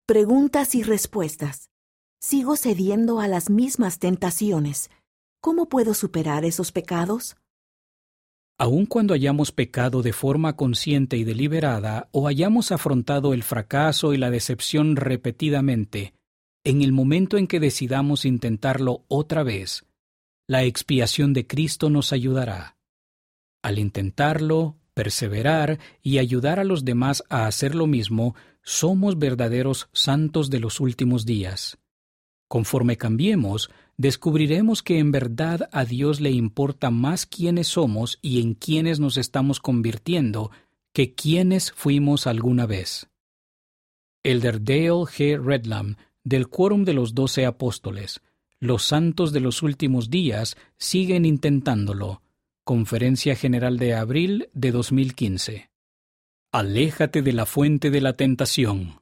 Preguntas y respuestas. Sigo cediendo a las mismas tentaciones. ¿Cómo puedo superar esos pecados? Aun cuando hayamos pecado de forma consciente y deliberada o hayamos afrontado el fracaso y la decepción repetidamente, en el momento en que decidamos intentarlo otra vez, la expiación de Cristo nos ayudará. Al intentarlo, perseverar y ayudar a los demás a hacer lo mismo, somos verdaderos santos de los últimos días. Conforme cambiemos, descubriremos que en verdad a Dios le importa más quiénes somos y en quiénes nos estamos convirtiendo que quiénes fuimos alguna vez. Elder Dale G. Redlam, del Quórum de los 12 Apóstoles, los santos de los últimos días siguen intentándolo. Conferencia General de abril de 2015. Aléjate de la fuente de la tentación.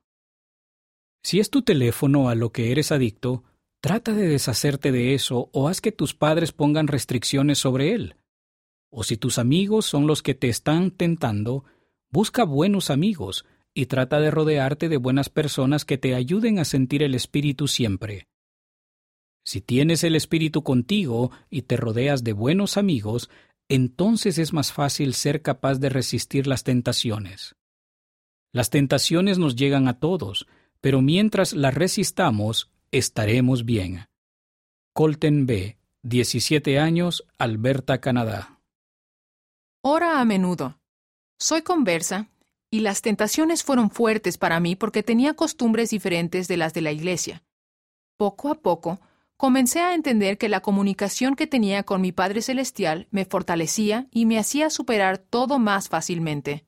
Si es tu teléfono a lo que eres adicto, trata de deshacerte de eso o haz que tus padres pongan restricciones sobre él. O si tus amigos son los que te están tentando, busca buenos amigos y trata de rodearte de buenas personas que te ayuden a sentir el Espíritu siempre. Si tienes el Espíritu contigo y te rodeas de buenos amigos, entonces es más fácil ser capaz de resistir las tentaciones. Las tentaciones nos llegan a todos, pero mientras las resistamos, estaremos bien. Colton B., 17 años, Alberta, Canadá. Ora a menudo. Soy conversa, y las tentaciones fueron fuertes para mí porque tenía costumbres diferentes de las de la iglesia. Poco a poco, comencé a entender que la comunicación que tenía con mi Padre Celestial me fortalecía y me hacía superar todo más fácilmente.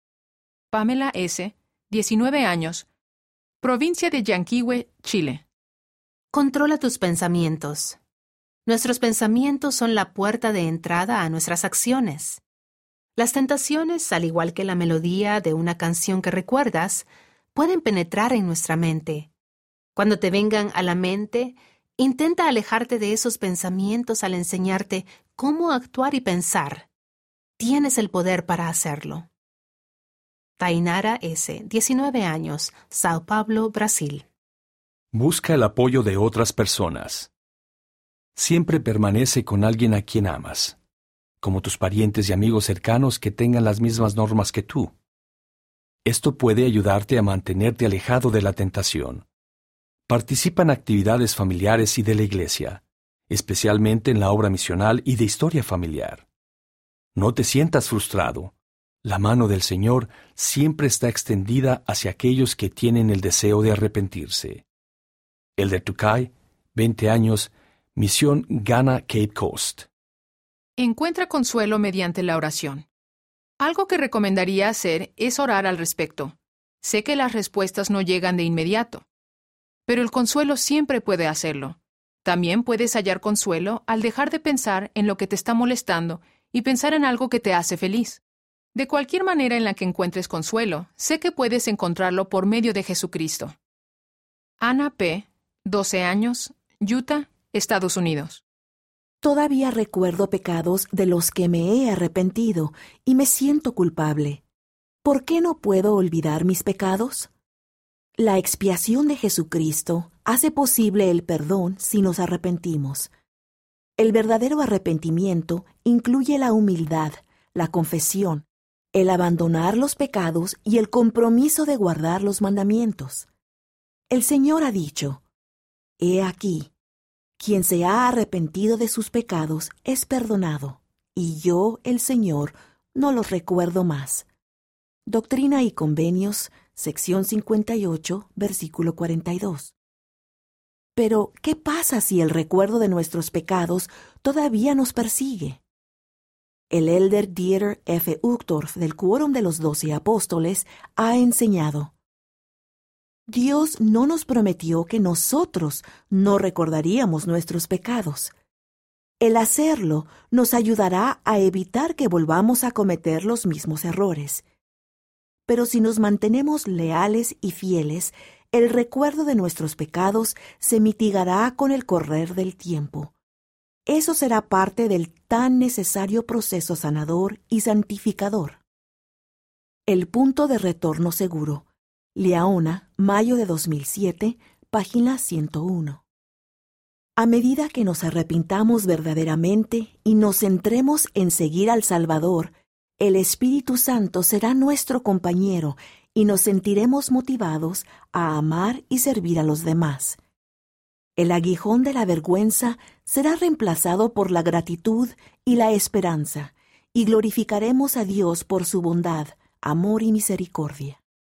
Pamela S., 19 años, provincia de Yanquihue, Chile. Controla tus pensamientos. Nuestros pensamientos son la puerta de entrada a nuestras acciones. Las tentaciones, al igual que la melodía de una canción que recuerdas, pueden penetrar en nuestra mente. Cuando te vengan a la mente, intenta alejarte de esos pensamientos al enseñarte cómo actuar y pensar. Tienes el poder para hacerlo. Tainara S., 19 años, Sao Paulo, Brasil. Busca el apoyo de otras personas. Siempre permanece con alguien a quien amas, como tus parientes y amigos cercanos que tengan las mismas normas que tú. Esto puede ayudarte a mantenerte alejado de la tentación. Participa en actividades familiares y de la iglesia, especialmente en la obra misional y de historia familiar. No te sientas frustrado. La mano del Señor siempre está extendida hacia aquellos que tienen el deseo de arrepentirse. Elder Tukai, 20 años, Misión Ghana, Cape Coast. Encuentra consuelo mediante la oración. Algo que recomendaría hacer es orar al respecto. Sé que las respuestas no llegan de inmediato, pero el consuelo siempre puede hacerlo. También puedes hallar consuelo al dejar de pensar en lo que te está molestando y pensar en algo que te hace feliz. De cualquier manera en la que encuentres consuelo, sé que puedes encontrarlo por medio de Jesucristo. Ana P., 12 años, Utah, Estados Unidos. Todavía recuerdo pecados de los que me he arrepentido y me siento culpable. ¿Por qué no puedo olvidar mis pecados? La expiación de Jesucristo hace posible el perdón si nos arrepentimos. El verdadero arrepentimiento incluye la humildad, la confesión, el abandonar los pecados y el compromiso de guardar los mandamientos. El Señor ha dicho: He aquí, quien se ha arrepentido de sus pecados es perdonado, y yo, el Señor, no los recuerdo más. Doctrina y Convenios, sección 58, versículo 42. Pero, ¿qué pasa si el recuerdo de nuestros pecados todavía nos persigue? El elder Dieter F. Uchtdorf del Quórum de los 12 Apóstoles ha enseñado: Dios no nos prometió que nosotros no recordaríamos nuestros pecados. El hacerlo nos ayudará a evitar que volvamos a cometer los mismos errores. Pero si nos mantenemos leales y fieles, el recuerdo de nuestros pecados se mitigará con el correr del tiempo. Eso será parte del tan necesario proceso sanador y santificador. El punto de retorno seguro. Liaona, mayo de 2007, página 101. A medida que nos arrepintamos verdaderamente y nos centremos en seguir al Salvador, el Espíritu Santo será nuestro compañero y nos sentiremos motivados a amar y servir a los demás. El aguijón de la vergüenza será reemplazado por la gratitud y la esperanza, y glorificaremos a Dios por su bondad, amor y misericordia.